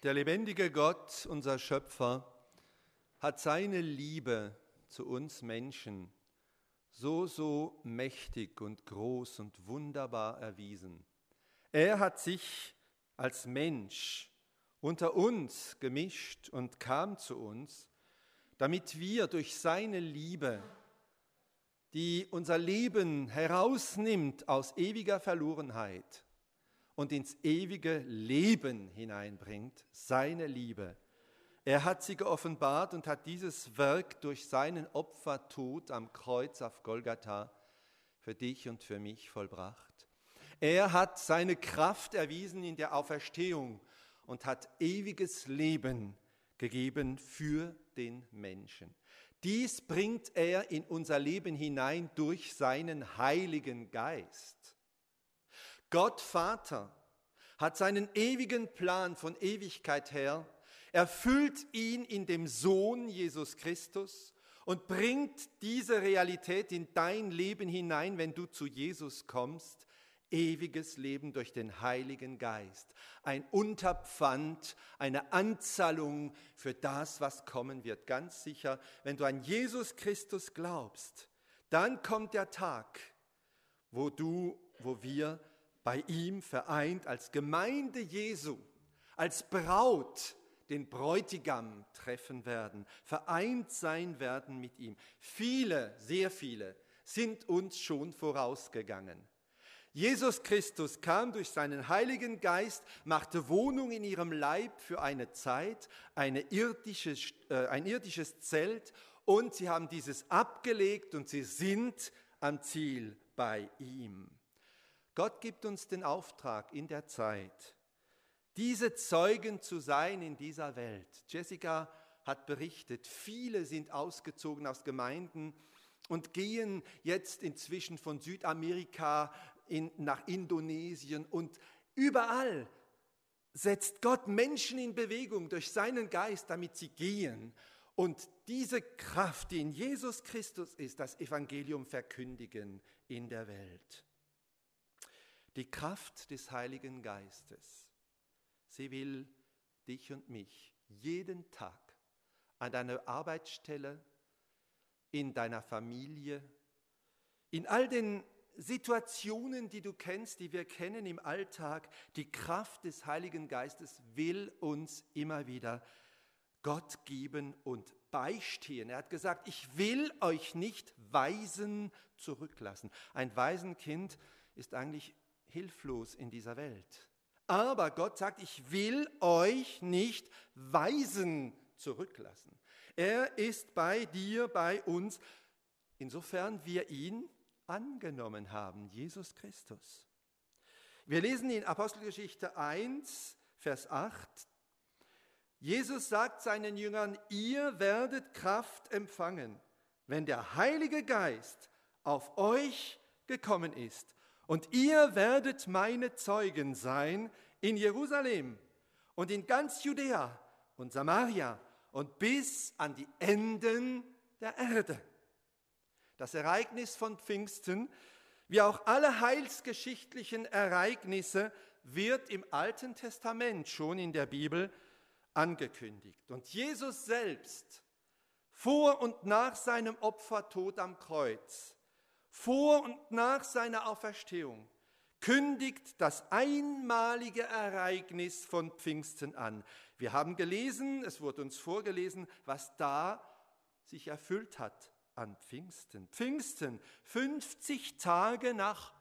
Der lebendige Gott, unser Schöpfer, hat seine Liebe zu uns Menschen so mächtig und groß und wunderbar erwiesen. Er hat sich als Mensch unter uns gemischt und kam zu uns, damit wir durch seine Liebe, die unser Leben herausnimmt aus ewiger Verlorenheit und ins ewige Leben hineinbringt, seine Liebe. Er hat sie geoffenbart und hat dieses Werk durch seinen Opfertod am Kreuz auf Golgatha für dich und für mich vollbracht. Er hat seine Kraft erwiesen in der Auferstehung und hat ewiges Leben gegeben für den Menschen. Dies bringt er in unser Leben hinein durch seinen Heiligen Geist. Gott Vater hat seinen ewigen Plan von Ewigkeit her, erfüllt ihn in dem Sohn Jesus Christus und bringt diese Realität in dein Leben hinein, wenn du zu Jesus kommst, ewiges Leben durch den Heiligen Geist. Ein Unterpfand, eine Anzahlung für das, was kommen wird. Ganz sicher, wenn du an Jesus Christus glaubst, dann kommt der Tag, wo wir bei ihm vereint als Gemeinde Jesu, als Braut den Bräutigam treffen werden, vereint sein werden mit ihm. Viele, sehr viele sind uns schon vorausgegangen. Jesus Christus kam durch seinen Heiligen Geist, machte Wohnung in ihrem Leib für eine Zeit, ein irdisches Zelt, und sie haben dieses abgelegt und sie sind am Ziel bei ihm. Gott gibt uns den Auftrag in der Zeit, diese Zeugen zu sein in dieser Welt. Jessica hat berichtet, viele sind ausgezogen aus Gemeinden und gehen jetzt inzwischen von Südamerika nach Indonesien, und überall setzt Gott Menschen in Bewegung durch seinen Geist, damit sie gehen und diese Kraft, die in Jesus Christus ist, das Evangelium verkündigen in der Welt. Die Kraft des Heiligen Geistes, sie will dich und mich jeden Tag an deiner Arbeitsstelle, in deiner Familie, in all den Situationen, die du kennst, die wir kennen im Alltag, die Kraft des Heiligen Geistes will uns immer wieder Gott geben und beistehen. Er hat gesagt, ich will euch nicht Waisen zurücklassen. Ein Waisenkind ist eigentlich hilflos in dieser Welt. Aber Gott sagt, ich will euch nicht Waisen zurücklassen. Er ist bei dir, bei uns, insofern wir ihn angenommen haben, Jesus Christus. Wir lesen in Apostelgeschichte 1, Vers 8, Jesus sagt seinen Jüngern, ihr werdet Kraft empfangen, wenn der Heilige Geist auf euch gekommen ist. Und ihr werdet meine Zeugen sein in Jerusalem und in ganz Judäa und Samaria und bis an die Enden der Erde. Das Ereignis von Pfingsten, wie auch alle heilsgeschichtlichen Ereignisse, wird im Alten Testament schon in der Bibel angekündigt. Und Jesus selbst, vor und nach seinem Opfertod am Kreuz, vor und nach seiner Auferstehung, kündigt das einmalige Ereignis von Pfingsten an. Wir haben gelesen, es wurde uns vorgelesen, was da sich erfüllt hat an Pfingsten. Pfingsten, 50 Tage nach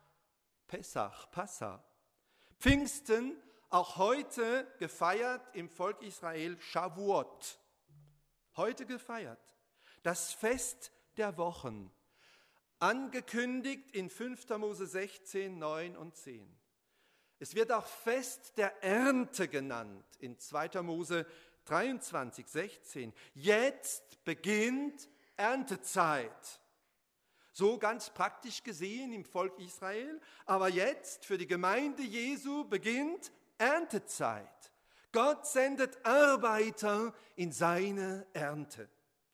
Passa. Pfingsten, auch heute gefeiert im Volk Israel, Shavuot. Heute gefeiert. Das Fest der Wochen. Angekündigt in 5. Mose 16, 9 und 10. Es wird auch Fest der Ernte genannt in 2. Mose 23, 16. Jetzt beginnt Erntezeit. So ganz praktisch gesehen im Volk Israel, aber jetzt für die Gemeinde Jesu beginnt Erntezeit. Gott sendet Arbeiter in seine Ernte.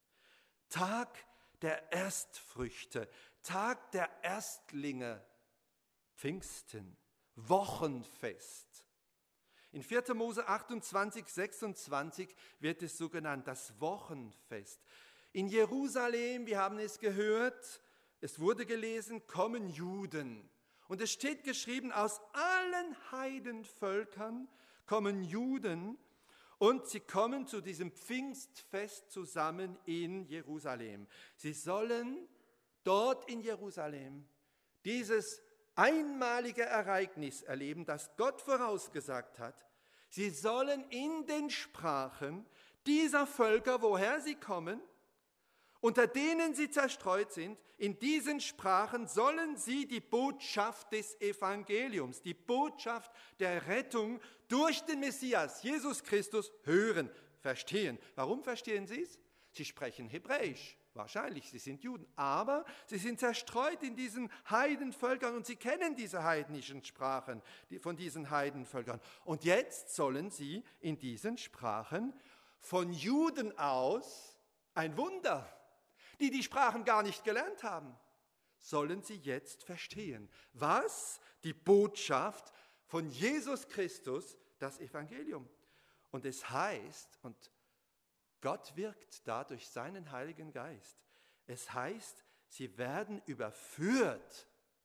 Tag der Erstfrüchte, Tag der Erstlinge, Pfingsten, Wochenfest. In 4. Mose 28, 26 wird es so genannt, das Wochenfest. In Jerusalem, wir haben es gehört, es wurde gelesen, kommen Juden. Und es steht geschrieben, aus allen Heidenvölkern kommen Juden und sie kommen zu diesem Pfingstfest zusammen in Jerusalem. Sie sollen dort in Jerusalem dieses einmalige Ereignis erleben, das Gott vorausgesagt hat. Sie sollen in den Sprachen dieser Völker, woher sie kommen, unter denen sie zerstreut sind, in diesen Sprachen sollen sie die Botschaft des Evangeliums, die Botschaft der Rettung durch den Messias, Jesus Christus, hören, verstehen. Warum verstehen sie es? Sie sprechen Hebräisch. Wahrscheinlich, sie sind Juden, aber sie sind zerstreut in diesen Heidenvölkern und sie kennen diese heidnischen Sprachen von diesen Heidenvölkern. Und jetzt sollen sie in diesen Sprachen von Juden aus, ein Wunder, die Sprachen gar nicht gelernt haben, sollen sie jetzt verstehen, was die Botschaft von Jesus Christus, das Evangelium. Und es heißt, und Gott wirkt da durch seinen Heiligen Geist. Es heißt, sie werden überführt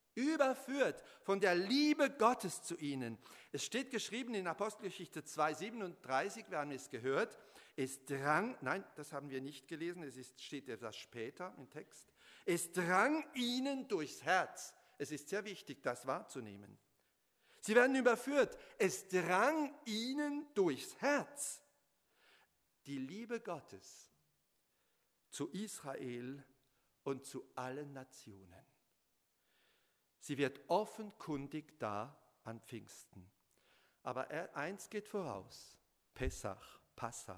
von der Liebe Gottes zu ihnen. Es steht geschrieben in Apostelgeschichte 2,37, wir haben es gehört, das haben wir nicht gelesen, steht etwas später im Text. Es drang ihnen durchs Herz. Es ist sehr wichtig, das wahrzunehmen. Sie werden überführt. Es drang ihnen durchs Herz. Die Liebe Gottes zu Israel und zu allen Nationen. Sie wird offenkundig da an Pfingsten. Aber eins geht voraus, Passa.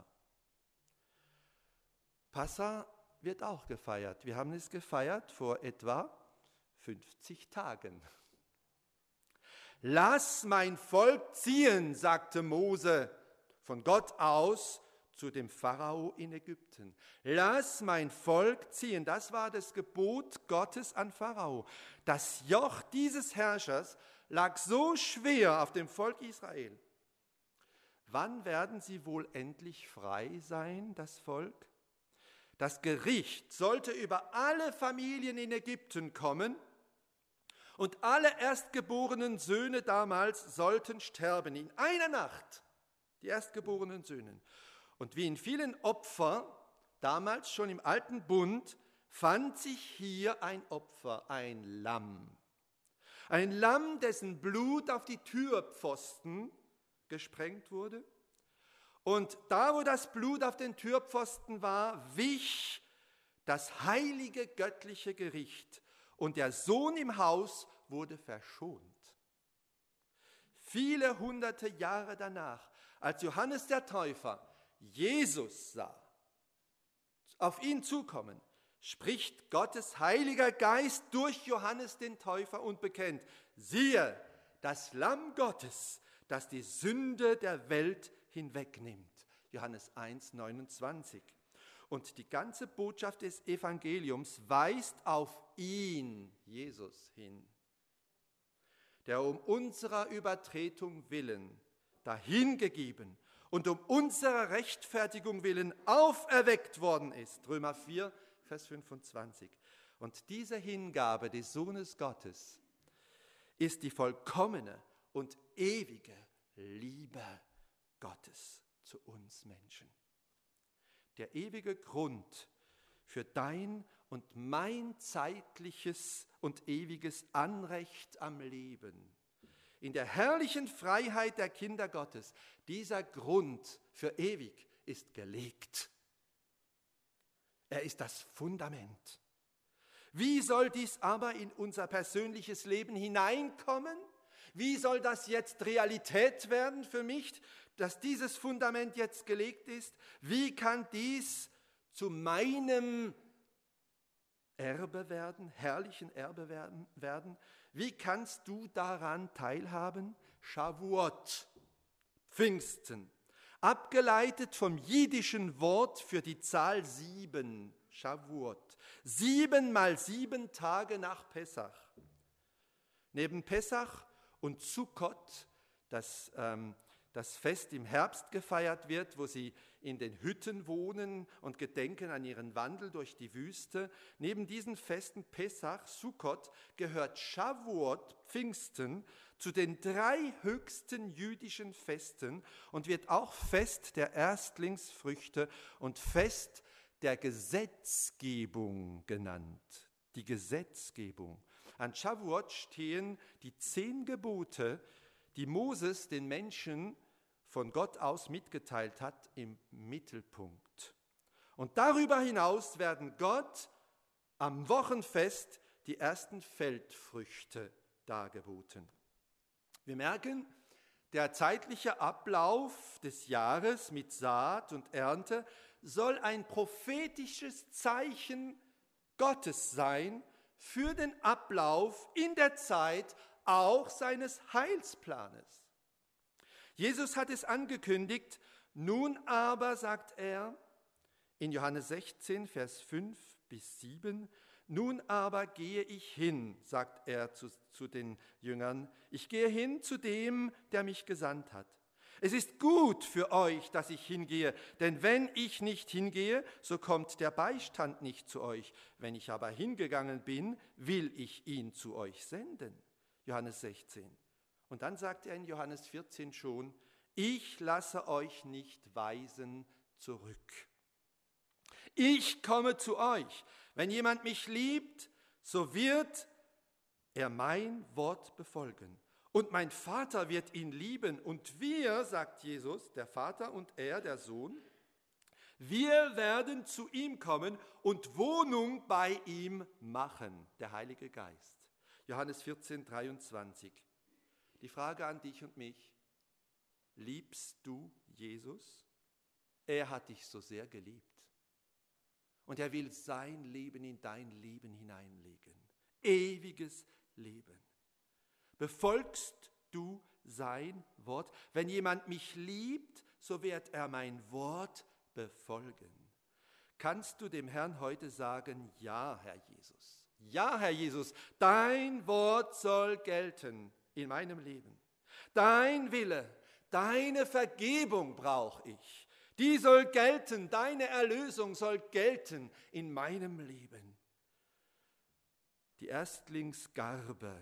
Passa wird auch gefeiert. Wir haben es gefeiert vor etwa 50 Tagen. Lass mein Volk ziehen, sagte Mose von Gott aus zu dem Pharao in Ägypten. Lass mein Volk ziehen. Das war das Gebot Gottes an Pharao. Das Joch dieses Herrschers lag so schwer auf dem Volk Israel. Wann werden sie wohl endlich frei sein, das Volk? Das Gericht sollte über alle Familien in Ägypten kommen und alle erstgeborenen Söhne damals sollten sterben. In einer Nacht, die erstgeborenen Söhne. Und wie in vielen Opfern, damals schon im Alten Bund, fand sich hier ein Opfer, ein Lamm. Ein Lamm, dessen Blut auf die Türpfosten gesprengt wurde. Und da, wo das Blut auf den Türpfosten war, wich das heilige göttliche Gericht. Und der Sohn im Haus wurde verschont. Viele hunderte Jahre danach, als Johannes der Täufer Jesus sah, auf ihn zukommen, spricht Gottes Heiliger Geist durch Johannes den Täufer und bekennt, siehe, das Lamm Gottes, das die Sünde der Welt hinwegnimmt. Johannes 1,29. Und die ganze Botschaft des Evangeliums weist auf ihn, Jesus, hin, der um unserer Übertretung willen dahingegeben und um unserer Rechtfertigung willen auferweckt worden ist. Römer 4, Vers 25. Und diese Hingabe des Sohnes Gottes ist die vollkommene und ewige Liebe Gottes zu uns Menschen. Der ewige Grund für dein und mein zeitliches und ewiges Anrecht am Leben. In der herrlichen Freiheit der Kinder Gottes. Dieser Grund für ewig ist gelegt. Er ist das Fundament. Wie soll dies aber in unser persönliches Leben hineinkommen? Wie soll das jetzt Realität werden für mich, dass dieses Fundament jetzt gelegt ist? Wie kann dies zu meinem Erbe werden, herrlichen Erbe werden? Wie kannst du daran teilhaben? Shavuot, Pfingsten, abgeleitet vom jiddischen Wort für die Zahl 7, Shavuot, 7 mal 7 Tage nach Pessach. Neben Pessach und Sukkot, das das Fest im Herbst gefeiert wird, wo sie in den Hütten wohnen und gedenken an ihren Wandel durch die Wüste. Neben diesen Festen Pessach, Sukkot, gehört Shavuot, Pfingsten, zu den 3 höchsten jüdischen Festen und wird auch Fest der Erstlingsfrüchte und Fest der Gesetzgebung genannt. Die Gesetzgebung. An Shavuot stehen die 10 Gebote, die Moses den Menschen von Gott aus mitgeteilt hat, im Mittelpunkt. Und darüber hinaus werden Gott am Wochenfest die ersten Feldfrüchte dargeboten. Wir merken, der zeitliche Ablauf des Jahres mit Saat und Ernte soll ein prophetisches Zeichen Gottes sein für den Ablauf in der Zeit auch seines Heilsplanes. Jesus hat es angekündigt, nun aber, sagt er in Johannes 16, Vers 5 bis 7, nun aber gehe ich hin, sagt er zu den Jüngern, ich gehe hin zu dem, der mich gesandt hat. Es ist gut für euch, dass ich hingehe, denn wenn ich nicht hingehe, so kommt der Beistand nicht zu euch. Wenn ich aber hingegangen bin, will ich ihn zu euch senden. Johannes 16. Und dann sagt er in Johannes 14 schon, ich lasse euch nicht weisen zurück. Ich komme zu euch. Wenn jemand mich liebt, so wird er mein Wort befolgen. Und mein Vater wird ihn lieben. Und wir, sagt Jesus, der Vater und er, der Sohn, wir werden zu ihm kommen und Wohnung bei ihm machen, der Heilige Geist. Johannes 14, 23. Die Frage an dich und mich, liebst du Jesus? Er hat dich so sehr geliebt. Und er will sein Leben in dein Leben hineinlegen. Ewiges Leben. Befolgst du sein Wort? Wenn jemand mich liebt, so wird er mein Wort befolgen. Kannst du dem Herrn heute sagen, ja, Herr Jesus. Ja, Herr Jesus, dein Wort soll gelten in meinem Leben. Dein Wille, deine Vergebung brauche ich. Die soll gelten, deine Erlösung soll gelten in meinem Leben. Die Erstlingsgarbe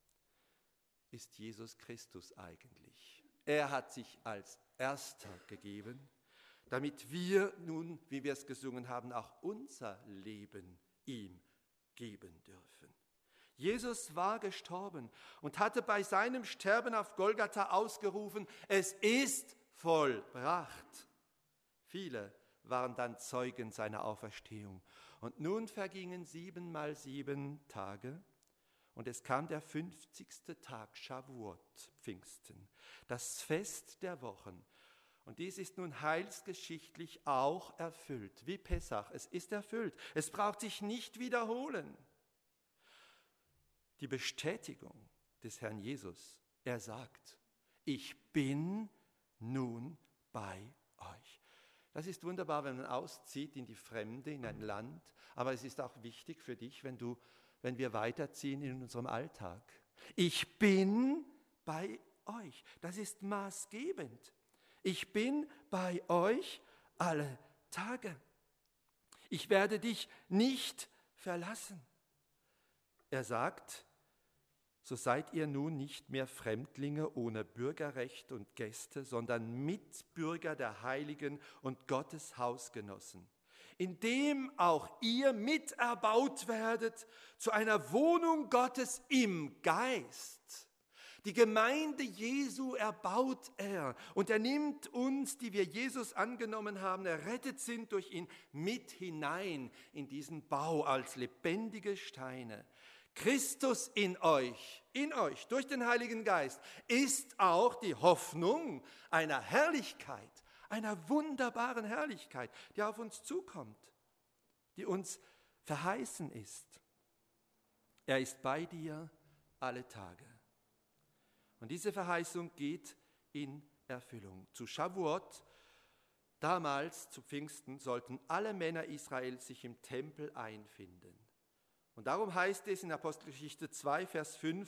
ist Jesus Christus eigentlich. Er hat sich als Erster gegeben, damit wir nun, wie wir es gesungen haben, auch unser Leben ihm geben dürfen. Jesus war gestorben und hatte bei seinem Sterben auf Golgatha ausgerufen, es ist vollbracht. Viele waren dann Zeugen seiner Auferstehung. Und nun vergingen 7 mal 7 Tage und es kam der 50. Tag, Shavuot, Pfingsten, das Fest der Wochen. Und dies ist nun heilsgeschichtlich auch erfüllt, wie Pessach. Es ist erfüllt. Es braucht sich nicht wiederholen. Die Bestätigung des Herrn Jesus, er sagt, ich bin nun bei euch. Das ist wunderbar, wenn man auszieht in die Fremde, in ein Land, aber es ist auch wichtig für dich, wenn wir weiterziehen in unserem Alltag. Ich bin bei euch. Das ist maßgebend. Ich bin bei euch alle Tage. Ich werde dich nicht verlassen. Er sagt, so seid ihr nun nicht mehr Fremdlinge ohne Bürgerrecht und Gäste, sondern Mitbürger der Heiligen und Gottes Hausgenossen, indem auch ihr miterbaut werdet zu einer Wohnung Gottes im Geist. Die Gemeinde Jesu erbaut er und er nimmt uns, die wir Jesus angenommen haben, errettet sind durch ihn, mit hinein in diesen Bau als lebendige Steine. Christus in euch, durch den Heiligen Geist, ist auch die Hoffnung einer Herrlichkeit, einer wunderbaren Herrlichkeit, die auf uns zukommt, die uns verheißen ist. Er ist bei dir alle Tage. Und diese Verheißung geht in Erfüllung. Zu Shavuot, damals zu Pfingsten, sollten alle Männer Israels sich im Tempel einfinden. Und darum heißt es in Apostelgeschichte 2, Vers 5,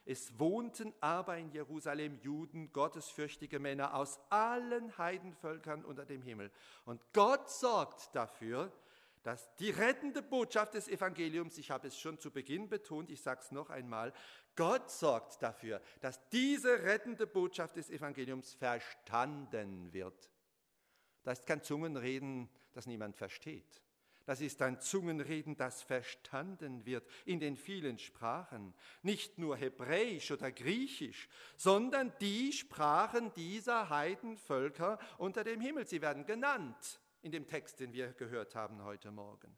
Es wohnten aber in Jerusalem Juden, gottesfürchtige Männer aus allen Heidenvölkern unter dem Himmel. Und Gott sorgt dafür, dass die rettende Botschaft des Evangeliums, ich habe es schon zu Beginn betont, ich sage es noch einmal, Gott sorgt dafür, dass diese rettende Botschaft des Evangeliums verstanden wird. Das ist kein Zungenreden, das niemand versteht. Das ist ein Zungenreden, das verstanden wird in den vielen Sprachen. Nicht nur Hebräisch oder Griechisch, sondern die Sprachen dieser Heidenvölker unter dem Himmel. Sie werden genannt in dem Text, den wir gehört haben heute Morgen.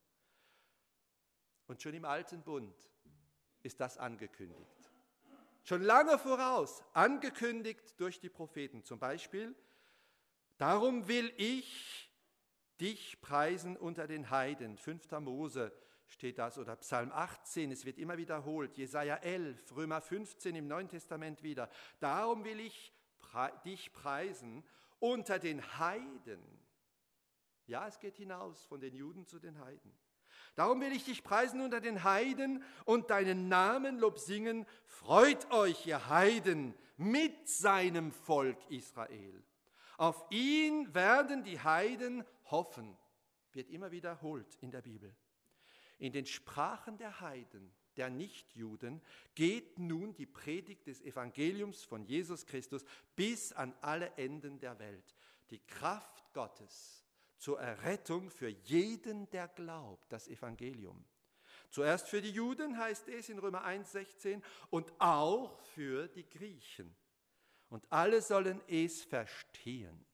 Und schon im Alten Bund ist das angekündigt. Schon lange voraus, angekündigt durch die Propheten. Zum Beispiel, darum will ich dich preisen unter den Heiden. 5. Mose steht das, oder Psalm 18, es wird immer wiederholt. Jesaja 11, Römer 15 im Neuen Testament wieder. Darum will ich dich preisen unter den Heiden. Ja, es geht hinaus von den Juden zu den Heiden. Darum will ich dich preisen unter den Heiden und deinen Namen Lob singen. Freut euch, ihr Heiden, mit seinem Volk Israel. Auf ihn werden die Heiden hoffen, wird immer wiederholt in der Bibel. In den Sprachen der Heiden, der Nichtjuden, geht nun die Predigt des Evangeliums von Jesus Christus bis an alle Enden der Welt. Die Kraft Gottes zur Errettung für jeden, der glaubt, das Evangelium. Zuerst für die Juden heißt es in Römer 1,16 und auch für die Griechen. Und alle sollen es verstehen.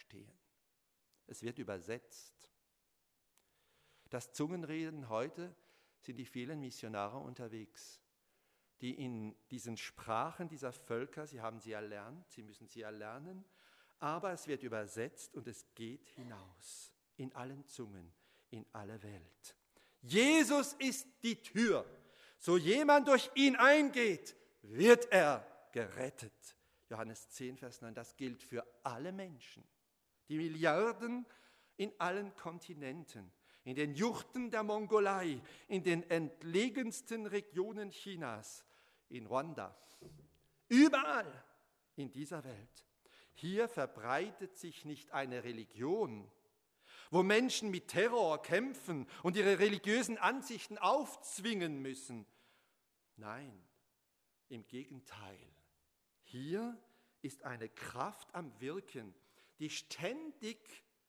Es wird übersetzt. Das Zungenreden heute sind die vielen Missionare unterwegs, die in diesen Sprachen dieser Völker, sie haben sie erlernt, sie müssen sie erlernen, aber es wird übersetzt und es geht hinaus in allen Zungen, in alle Welt. Jesus ist die Tür. So jemand durch ihn eingeht, wird er gerettet. Johannes 10, Vers 9, das gilt für alle Menschen. Die Milliarden in allen Kontinenten, in den Juchten der Mongolei, in den entlegensten Regionen Chinas, in Ruanda, überall in dieser Welt. Hier verbreitet sich nicht eine Religion, wo Menschen mit Terror kämpfen und ihre religiösen Ansichten aufzwingen müssen. Nein, im Gegenteil. Hier ist eine Kraft am Wirken, die ständig,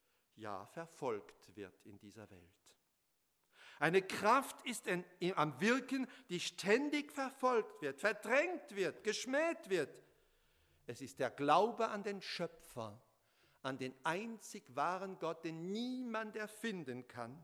verfolgt wird in dieser Welt. Eine Kraft ist am Wirken, die ständig verfolgt wird, verdrängt wird, geschmäht wird. Es ist der Glaube an den Schöpfer, an den einzig wahren Gott, den niemand erfinden kann.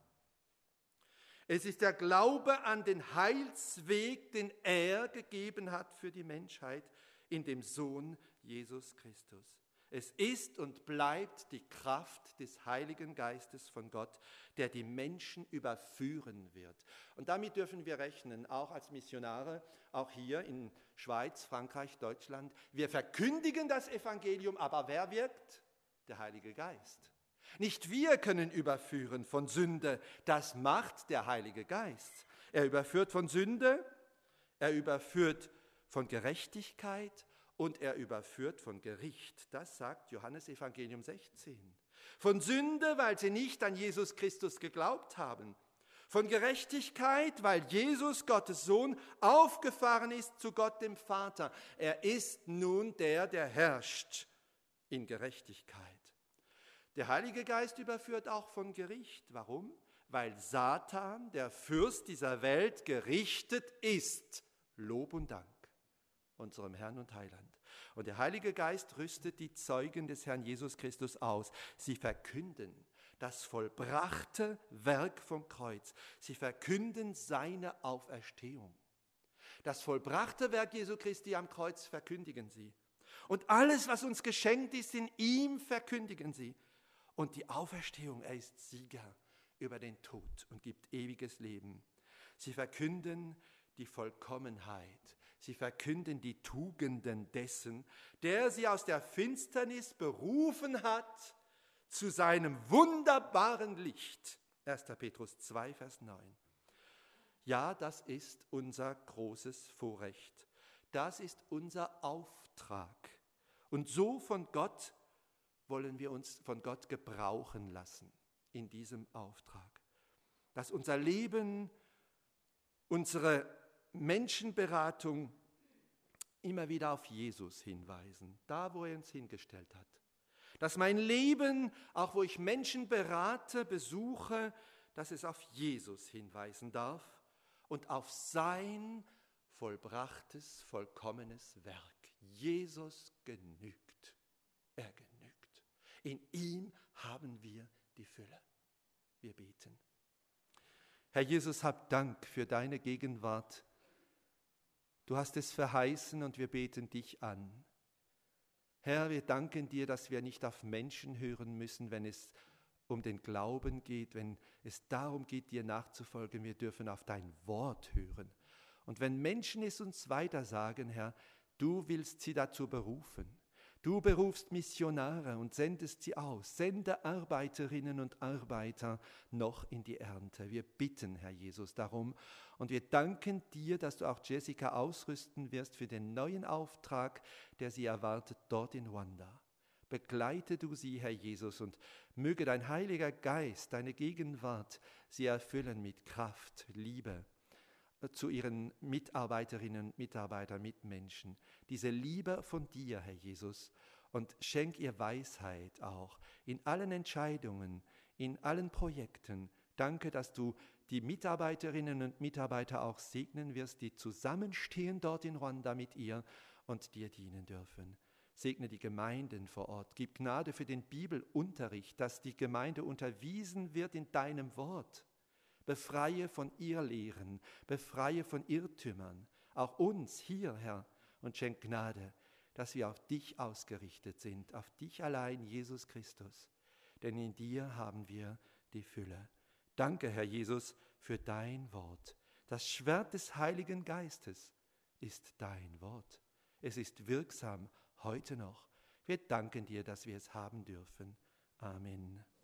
Es ist der Glaube an den Heilsweg, den er gegeben hat für die Menschheit in dem Sohn Jesus Christus. Es ist und bleibt die Kraft des Heiligen Geistes von Gott, der die Menschen überführen wird. Und damit dürfen wir rechnen, auch als Missionare, auch hier in Schweiz, Frankreich, Deutschland. Wir verkündigen das Evangelium, aber wer wirkt? Der Heilige Geist. Nicht wir können überführen von Sünde, das macht der Heilige Geist. Er überführt von Sünde, er überführt von Gerechtigkeit und er überführt von Gericht. Das sagt Johannes Evangelium 16. Von Sünde, weil sie nicht an Jesus Christus geglaubt haben. Von Gerechtigkeit, weil Jesus, Gottes Sohn, aufgefahren ist zu Gott dem Vater. Er ist nun der herrscht in Gerechtigkeit. Der Heilige Geist überführt auch von Gericht. Warum? Weil Satan, der Fürst dieser Welt, gerichtet ist. Lob und Dank unserem Herrn und Heiland. Und der Heilige Geist rüstet die Zeugen des Herrn Jesus Christus aus. Sie verkünden das vollbrachte Werk vom Kreuz. Sie verkünden seine Auferstehung. Das vollbrachte Werk Jesu Christi am Kreuz verkündigen sie. Und alles, was uns geschenkt ist, in ihm verkündigen sie. Und die Auferstehung, er ist Sieger über den Tod und gibt ewiges Leben. Sie verkünden die Vollkommenheit. Sie verkünden die Tugenden dessen, der sie aus der Finsternis berufen hat zu seinem wunderbaren Licht. 1. Petrus 2, Vers 9. Ja, das ist unser großes Vorrecht, Das ist unser Auftrag. Und so wollen wir uns von Gott gebrauchen lassen in diesem Auftrag. Dass unser Leben, unsere Menschenberatung immer wieder auf Jesus hinweisen, da wo er uns hingestellt hat. Dass mein Leben, auch wo ich Menschen berate, besuche, dass es auf Jesus hinweisen darf und auf sein vollbrachtes, vollkommenes Werk. Jesus genügt. Er genügt. In ihm haben wir die Fülle. Wir beten. Herr Jesus, hab Dank für deine Gegenwart. Du hast es verheißen und wir beten dich an. Herr, wir danken dir, dass wir nicht auf Menschen hören müssen, wenn es um den Glauben geht, wenn es darum geht, dir nachzufolgen. Wir dürfen auf dein Wort hören. Und wenn Menschen es uns weitersagen, Herr, du willst sie dazu berufen. Du berufst Missionare und sendest sie aus. Sende Arbeiterinnen und Arbeiter noch in die Ernte. Wir bitten, Herr Jesus, darum. Und wir danken dir, dass du auch Jessica ausrüsten wirst für den neuen Auftrag, der sie erwartet dort in Ruanda. Begleite du sie, Herr Jesus, und möge dein Heiliger Geist, deine Gegenwart, sie erfüllen mit Kraft, Liebe zu ihren Mitarbeiterinnen und Mitarbeitern, Mitmenschen. Diese Liebe von dir, Herr Jesus, und schenk ihr Weisheit auch in allen Entscheidungen, in allen Projekten. Danke, dass du die Mitarbeiterinnen und Mitarbeiter auch segnen wirst, die zusammenstehen dort in Ruanda mit ihr und dir dienen dürfen. Segne die Gemeinden vor Ort. Gib Gnade für den Bibelunterricht, dass die Gemeinde unterwiesen wird in deinem Wort. Befreie von Irrlehren, befreie von Irrtümern, auch uns hier, Herr, und schenk Gnade, dass wir auf dich ausgerichtet sind, auf dich allein, Jesus Christus, denn in dir haben wir die Fülle. Danke, Herr Jesus, für dein Wort. Das Schwert des Heiligen Geistes ist dein Wort. Es ist wirksam heute noch. Wir danken dir, dass wir es haben dürfen. Amen.